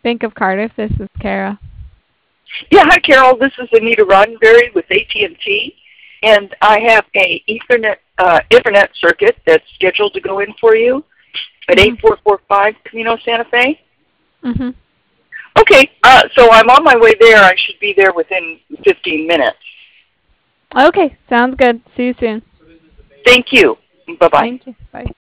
Bank of Cardiff. This is Kara. Yeah, hi Carol. This is Anita Roddenberry with AT&T, and I have a Ethernet circuit that's scheduled to go in for you at 8445 Camino Santa Fe. Mhm. Okay, so I'm on my way there. I should be there within 15 minutes. Okay, sounds good. See you soon. Thank you. Bye-bye. Thank you. Bye.